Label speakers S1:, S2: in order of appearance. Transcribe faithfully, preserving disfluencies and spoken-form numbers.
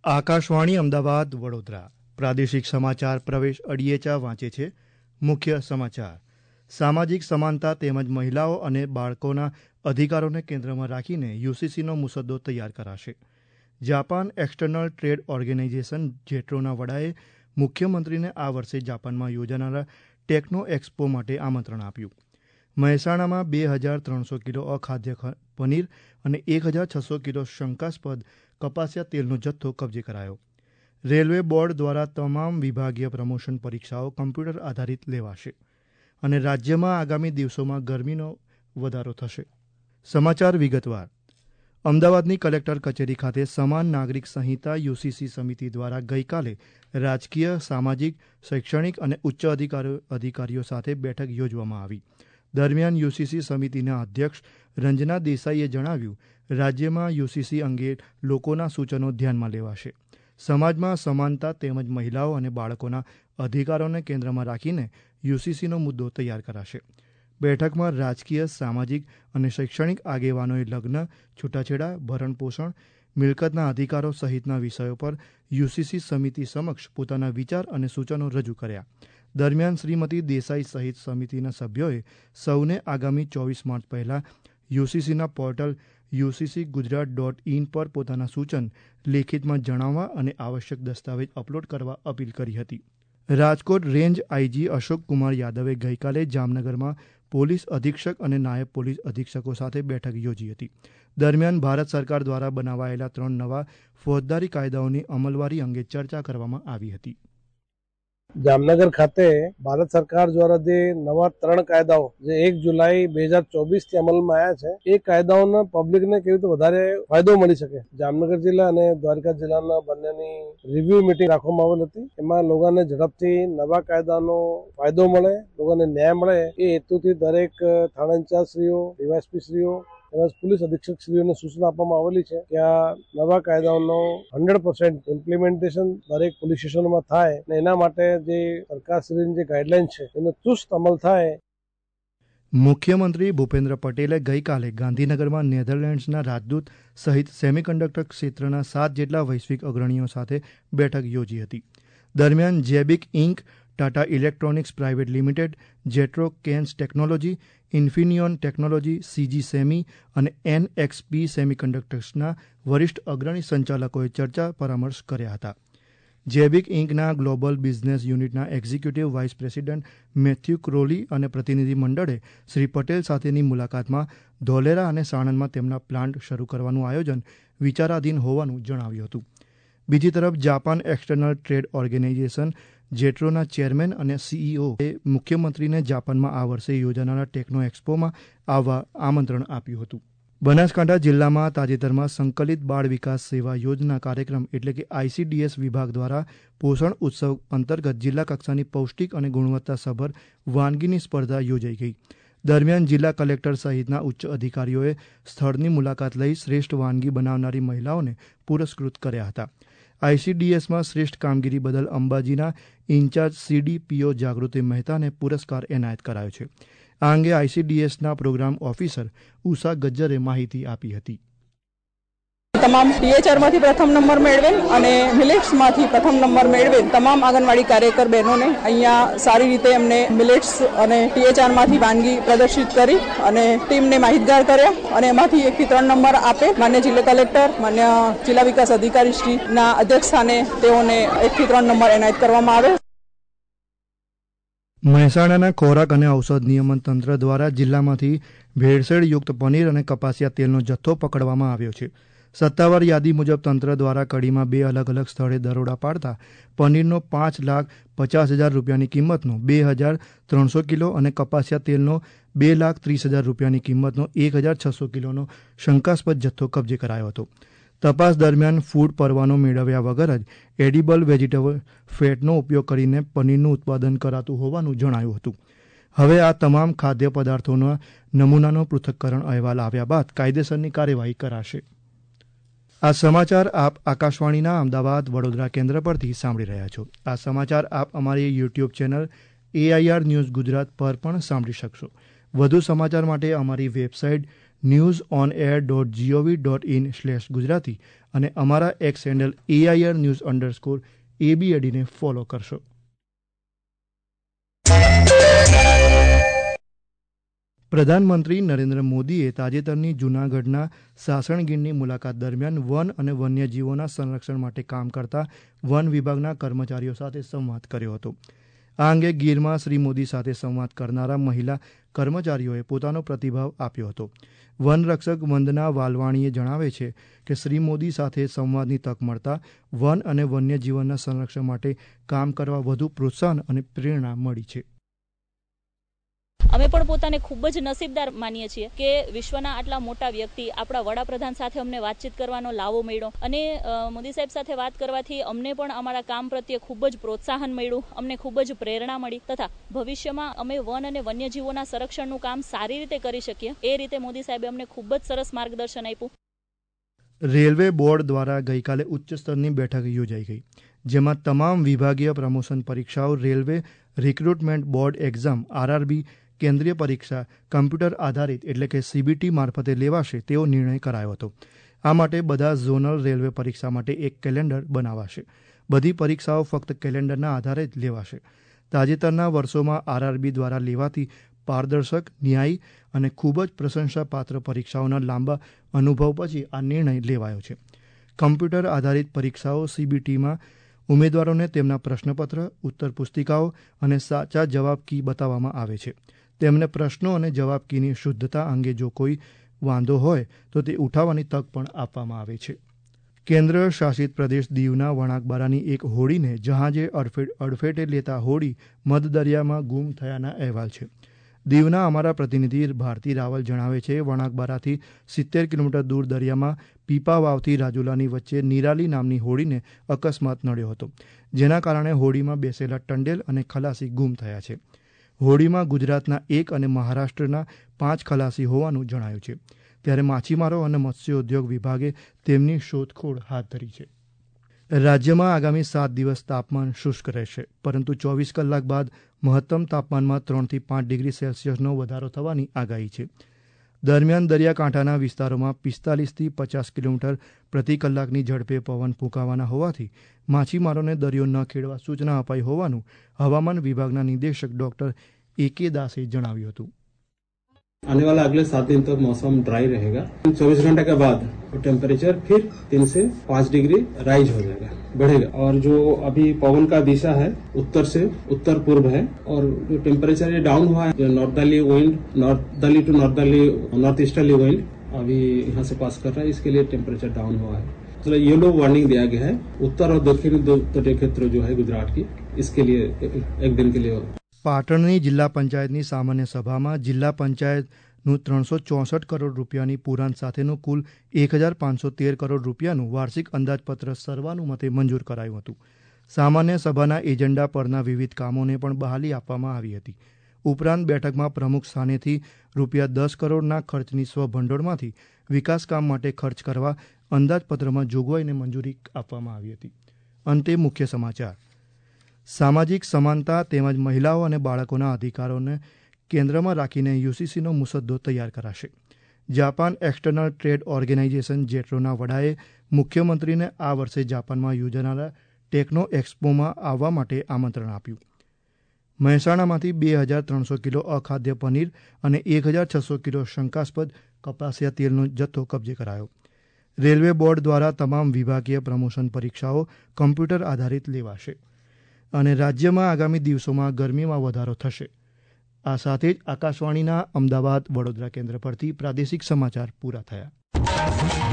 S1: આકાશવાણી અમદાવાદ વડોદરા પ્રાદેશિક સમાચાર પ્રવેશ અડિયેચા વાંચે છે. મુખ્ય સમાચાર. સામાજિક સમાનતા તેમજ મહિલાઓ અને બાળકોના અધિકારોને કેન્દ્રમાં રાખીને યુસીસીનો મુસદ્દો તૈયાર કરાશે. જાપાન એક્સટર્નલ ટ્રેડ ઓર્ગેનાઇઝેશન જેટ્રોના વડાએ મુખ્યમંત્રીને આ વર્ષે જાપાનમાં યોજાનારા ટેકનો એક્સપો માટે આમંત્રણ આપ્યું. મહેસાણામાં બે હજાર ત્રણસો કિલો અખાદ્ય પનીર અને એક હજાર છસો કિલો શંકાસ્પદ કપાસિયા તેલનો જથ્થો કબજે કરાયો. રેલવે બોર્ડ દ્વારા તમામ વિભાગીય પ્રમોશન પરીક્ષાઓ કમ્પ્યુટર આધારિત લેવાશે અને રાજ્યમાં આગામી દિવસોમાં ગરમીનો વધારો થશે. સમાચાર વિગતવાર. અમદાવાદની કલેક્ટર કચેરી ખાતે સમાન નાગરિક સંહિતા યુસીસી સમિતિ દ્વારા ગઈકાલે રાજકીય, સામાજિક, શૈક્ષણિક અને ઉચ્ચ અધિકારીઓ અધિકારીઓ સાથે બેઠક યોજવામાં આવી. દરમિયાન યુસીસી સમિતિના અધ્યક્ષ રંજના દેસાઈએ જણાવ્યું, રાજ્યમાં યુસીસી અંગે લોકોના સૂચનો ધ્યાનમાં લેવાશે. સમાજમાં સમાનતા તેમજ મહિલાઓ અને બાળકોના અધિકારોને કેન્દ્રમાં રાખીને યુસીસીનો મુદ્દો તૈયાર કરાશે. બેઠકમાં રાજકીય, સામાજિક અને શૈક્ષણિક આગેવાનોએ લગ્ન, છૂટાછેડા, ભરણપોષણ, મિલકતના અધિકારો સહિતના વિષયો પર યુસીસી સમિતિ સમક્ષ પોતાના વિચાર અને સૂચનો રજૂ કર્યા. દરમિયાન શ્રીમતી દેસાઈ સહિત સમિતિના સભ્યોએ સૌને આગામી ચોવીસ માર્ચ પહેલાં યુસીસીના portal UCC Gujarat dot in પર પોતાના સૂચન લેખિતમાં જણાવવા અને આવશ્યક દસ્તાવેજ અપલોડ કરવા અપીલ કરી હતી. રાજકોટ રેન્જ આઈજી અશોક કુમાર યાદવે ગઈકાલે જામનગરમાં પોલીસ અધિક્ષક અને નાયબ પોલીસ અધિક્ષકો સાથે બેઠક યોજી હતી. દરમિયાન ભારત સરકાર દ્વારા બનાવાયેલા ત્રણ નવા ફોજદારી કાયદાઓની અમલવારી અંગે ચર્ચા કરવામાં આવી હતી.
S2: જામનગર ખાતે ભારત સરકાર દ્વારા જે નવા ત્રણ કાયદાઓ જે એક જુલાઈ બે હજાર ચોવીસ થી અમલમાં આવ્યા છે, એ કાયદાઓના પબ્લિકને કેવી રીતે વધારે ફાયદો મળી શકે. જામનગર જિલ્લા અને દ્વારકા જિલ્લાના બંનેની રિવ્યુ મિટિંગ રાખવામાં આવેલ હતી. એમાં લોકોને ઝડપથી નવા કાયદાનો ફાયદો મળે, લોકોને ન્યાય મળે, એ હેતુથી દરેક થાણા ઇન્ચાર્જશ્રીઓ, ડીવાયએસપીશ્રીઓ તેમજ પોલીસ અધિક્ષકશ્રીઓને સૂચના આપવામાં આવેલી છે કે આ નવા કાયદાઓનો હંડ્રેડ પર્સન્ટ ઇમ્પ્લિમેન્ટેશન દરેક પોલીસ સ્ટેશનોમાં થાય અને એના માટે જે સરકારશ્રીની જે ગાઈડલાઈન છે એનો ચુસ્ત અમલ થાય.
S1: મુખ્યમંત્રી ભૂપેન્દ્ર પટેલે ગઈકાલે ગાંધીનગરમાં નેધરલેન્ડ્સના રાજદૂત સહિત સેમિકન્ડક્ટર ક્ષેત્રના સાત જેટલા વૈશ્વિક અગ્રણીઓ સાથે બેઠક યોજી હતી. દરમિયાન JBIC Inc, Tata electronics private limited, JETRO કેન્સ technology, Infineon technology, CG semi અને એનએક્સપી સેમિકન્ડક્ટર્સના વરિષ્ઠ અગ્રણી સંચાલકોએ ચર્ચા પરામર્શ કર્યા હતા. જેબિક ઇન્કના ગ્લોબલ બિઝનેસ યુનિટના executive vice president Matthew Crowley અને પ્રતિનિધિ મંડળે શ્રી પટેલ સાથેની મુલાકાતમાં ધોલેરા અને સાણંદમાં તેમના પ્લાન્ટ શરૂ કરવાનું આયોજન વિચારાધીન હોવાનું જણાવ્યું હતું. બીજી તરફ જાપાન એક્સટર્નલ ટ્રેડ ઓર્ગેનાઇઝેશન જેટ્રોના ચેરમેન અને સીઈઓ એ મુખ્યમંત્રીને જાપાનમાં આ વર્ષે યોજાનારા ટેકનો એક્સપોમાં આવવા આમંત્રણ આપ્યું હતું. બનાસકાંઠા જિલ્લામાં તાજેતરમાં સંકલિત બાળ વિકાસ સેવા યોજના કાર્યક્રમ એટલે કે આઈસીડીએસ વિભાગ દ્વારા પોષણ ઉત્સવ અંતર્ગત જિલ્લા કક્ષાની પૌષ્ટિક અને ગુણવત્તાસભર વાનગીની સ્પર્ધા યોજાઈ ગઈ. દરમિયાન જિલ્લા કલેક્ટર સહિતના ઉચ્ચ અધિકારીઓએ સ્થળની મુલાકાત લઈ શ્રેષ્ઠ વાનગી બનાવનારી મહિલાઓને પુરસ્કૃત કર્યા હતા. આઈસીડીએસમાં શ્રેષ્ઠ કામગીરી બદલ અંબાજીના ઇન્ચાર્જ સીડીપીઓ જાગૃતિ મહેતાને પુરસ્કાર એનાયત કરાયો છે. આ અંગે આઈસીડીએસના પ્રોગ્રામ ઓફિસર ઉષા ગજ્જરે માહિતી આપી હતી.
S3: તમામ ટીએચઆરમાંથી પ્રથમ નંબર મેળવેલ અને મિલેટ્સમાંથી પ્રથમ નંબર મેળવેલ તમામ આંગણવાડી કાર્યકર બહેનોને અહીંયા સારી રીતે એમને મિલેટ્સ અને ટીએચઆરમાંથી વાનગી પ્રદર્શિત કરી અને ટીમને માહિતગાર કર્યા અને એમાંથી એકથી ત્રણ નંબર આપે માન્ય જિલ્લા કલેક્ટર, માન્ય જિલ્લા વિકાસ અધિકારી શ્રીના અધ્યક્ષ સ્થાને તેઓને એકથી ત્રણ નંબર એનાયત કરવામાં આવે.
S1: મહેસાણાના ખોરાક અને ઔષધ નિયમન તંત્ર દ્વારા જિલ્લામાંથી ભેળસેળયુક્ત પનીર અને કપાસિયા તેલનો જથ્થો પકડવામાં આવ્યો છે. સત્તાવાર યાદી મુજબ તંત્ર દ્વારા કડીમાં બે અલગ અલગ સ્થળે દરોડા પાડતા પનીરનો પાંચ લાખ પચાસ હજાર રૂપિયાની કિંમતનો બે હજાર ત્રણસો કિલો અને કપાસિયા તેલનો બે લાખ ત્રીસ હજાર રૂપિયાની કિંમતનો એક હજાર છસો કિલોનો શંકાસ્પદ જથ્થો કબજે કરાયો હતો. તપાસ દરમિયાન ફૂડ પરવાનો મેળવ્યા વગર જ એડિબલ વેજીટેબલ ફેટનો ઉપયોગ કરીને પનીરનું ઉત્પાદન કરાતું હોવાનું જણાયું હતું. હવે આ તમામ ખાદ્ય પદાર્થોના નમૂનાનો પૃથ્થકરણ અહેવાલ આવ્યા બાદ કાયદેસરની કાર્યવાહી કરાશે. આ સમાચાર આપ આકાશવાણીના અમદાવાદ વડોદરા કેન્દ્ર પરથી સાંભળી રહ્યા છો. આ સમાચાર આપ અમારી YouTube channel AIR news Gujarat પર પણ સાંભળી શકશો. વધુ સમાચાર માટે અમારી website news on air dot GOV dot in slash Gujarati અને અમારા X handle AIR news underscore એબીએડીને ફોલો કરશો. પ્રધાનમંત્રી નરેન્દ્ર મોદીએ તાજેતરની જૂનાગઢના સાસણગીરની મુલાકાત દરમિયાન વન અને વન્યજીવોના સંરક્ષણ માટે કામ કરતા વન વિભાગના કર્મચારીઓ સાથે સંવાદ કર્યો હતો. આ અંગે ગીરમાં શ્રી મોદી સાથે સંવાદ કરનારા મહિલા કર્મચારીઓએ પોતાનો પ્રતિભાવ આપ્યો હતો. વનરક્ષક વંદના વાલવાણીએ જણાવે છે કે શ્રી મોદી સાથે સંવાદની તક મળતા વન અને વન્યજીવનના સંરક્ષણ માટે કામ કરવા વધુ પ્રોત્સાહન અને પ્રેરણા મળી છે.
S4: અમે પણ પોતાને ખૂબ જ નસીબદાર માનીએ છીએ કે વિશ્વના આટલા મોટા વ્યક્તિ આપણા વડાપ્રધાન સાથે અમને વાતચીત કરવાનો લાવો મળ્યો અને મોદી સાહેબ સાથે વાત કરવાથી અમને પણ અમારા કામ પ્રત્યે ખૂબ જ પ્રોત્સાહન મળ્યું, અમને ખૂબ જ પ્રેરણા મળી તથા ભવિષ્યમાં અમે વન અને વન્યજીવોના સંરક્ષણનું કામ સારી રીતે કરી શકીએ એ રીતે મોદી સાહેબે અમને ખૂબ જ સરસ માર્ગદર્શન આપ્યું.
S1: રેલવે બોર્ડ દ્વારા ગઈકાલે ઉચ્ચ સ્તરની બેઠક યોજાઈ ગઈ, જેમાં તમામ વિભાગીય પ્રમોશન પરીક્ષાઓ railway recruitment board exam RRB કેન્દ્રીય પરીક્ષા કમ્પ્યુટર આધારિત એટલે કે સીબીટી મારફતે લેવાશે તેવો નિર્ણય કરાયો હતો. આ માટે બધા ઝોનલ રેલવે પરીક્ષા માટે એક કેલેન્ડર બનાવાશે. બધી પરીક્ષાઓ ફક્ત કેલેન્ડરના આધારે જ લેવાશે. તાજેતરના વર્ષોમાં આરઆરબી દ્વારા લેવાતી પારદર્શક, ન્યાયી અને ખૂબ જ પ્રશંસાપાત્ર પરીક્ષાઓના લાંબા અનુભવ પછી આ નિર્ણય લેવાયો છે. કમ્પ્યુટર આધારિત પરીક્ષાઓ સીબીટીમાં ઉમેદવારોને તેમના પ્રશ્નપત્ર, ઉત્તર પુસ્તિકાઓ અને સાચા જવાબ કી બતાવવામાં આવે છે. તેમને પ્રશ્નો અને જવાબ કીની શુદ્ધતા અંગે જો કોઈ વાંધો હોય તો તે ઉઠાવવાની તક પણ આપવામાં આવે છે. કેન્દ્ર શાસિત પ્રદેશ દીવના વણાકબારાની એક હોડીને જહાજે અડફેટે લેતા હોડી મધદરિયામાં ગુમ થયાના અહેવાલ છે. દીવના અમારા પ્રતિનિધિ ભારતી રાવલ જણાવે છે, વણાકબારાથી સિત્તેર કિલોમીટર દૂર દરિયામાં પીપા વાવથી રાજુલાની વચ્ચે નિરાલી નામની હોડીને અકસ્માત નડ્યો હતો, જેના કારણે હોડીમાં બેસેલા ટંડેલ અને ખલાસી ગુમ થયા છે. હોડીમાં ગુજરાતના એક અને મહારાષ્ટ્રના પાંચ ખલાસી હોવાનું જણાયું છે. ત્યારે માછીમારો અને મત્સ્યોદ્યોગ વિભાગે તેમની શોધખોળ હાથ ધરી છે. રાજ્યમાં આગામી સાત દિવસ તાપમાન શુષ્ક રહેશે, પરંતુ ચોવીસ કલાક બાદ મહત્તમ તાપમાનમાં ત્રણથી પાંચ ડિગ્રી સેલ્સિયસનો વધારો થવાની આગાહી છે. દરમિયાન દરિયાકાંઠાના વિસ્તારોમાં પિસ્તાલીસથી પચાસ કિલોમીટર પ્રતિ કલાકની ઝડપે પવન ફૂંકાવાના હોવાથી માછીમારોને દરિયો ન ખેડવા સૂચના અપાઈ હોવાનું હવામાન વિભાગના નિદેશક ડોક્ટર ए के दासे जણાવ્યું હતું.
S5: आने वाला अगले सात दिन तक मौसम ड्राई रहेगा. चौबीस घंटे के बाद टेम्परेचर फिर तीन से पाँच डिग्री राइज हो जाएगा, बढ़ेगा. और जो अभी पवन का दिशा है उत्तर से उत्तर पूर्व है और जो टेम्परेचर ये डाउन हुआ है, जो northerly wind northerly to northerly north easterly wind अभी यहाँ से पास कर रहा है, इसके लिए टेम्परेचर डाउन हुआ है. तो येलो वार्निंग दिया गया है उत्तर और दक्षिणी दो तटीय क्षेत्र जो है गुजरात की, इसके लिए एक दिन के लिए.
S1: પાટણની જિલ્લા પંચાયતની સામાન્ય સભામાં જિલ્લા પંચાયતનું ત્રણસો ચોસઠ કરોડ રૂપિયાની પુરાણ સાથેનું કુલ એક હજાર પાંચસો તેર કરોડ રૂપિયાનું વાર્ષિક અંદાજપત્ર સર્વાનુમતે મંજૂર કરાયું હતું. સામાન્ય સભાના એજન્ડા પરના વિવિધ કામોને પણ બહાલી આપવામાં આવી હતી. ઉપરાંત બેઠકમાં પ્રમુખ સ્થાનેથી રૂપિયા દસ કરોડના ખર્ચની સ્વભંડોળમાંથી વિકાસ કામ માટે ખર્ચ કરવા અંદાજપત્રમાં જોગવાઈને મંજૂરી આપવામાં આવી હતી. અંતે મુખ્ય સમાચાર. સામાજિક સમાનતા તેમજ મહિલાઓ અને બાળકોના અધિકારોને કેન્દ્રમાં રાખીને યુસીસીનો મુસદ્દો તૈયાર કરાશે. જાપાન એક્સટર્નલ ટ્રેડ ઓર્ગેનાઇઝેશન જેટ્રોના વડાએ મુખ્યમંત્રીને આ વર્ષે જાપાનમાં યોજાનારા ટેકનો એક્સપોમાં આવવા માટે આમંત્રણ આપ્યું. મહેસાણામાંથી બે હજાર ત્રણસો કિલો અખાદ્ય પનીર અને એક હજાર છસો કિલો શંકાસ્પદ કપાસિયા તેલનો જથ્થો કબજે કરાયો. રેલવે બોર્ડ દ્વારા તમામ વિભાગીય પ્રમોશન પરીક્ષાઓ કમ્પ્યુટર આધારિત લેવાશે અને રાજ્યમાં આગામી દિવસોમાં ગરમીમાં વધારો થશે. આ સાથે જ આકાશવાણીના અમદાવાદ વડોદરા કેન્દ્ર પરથી પ્રાદેશિક સમાચાર પૂરા થયા.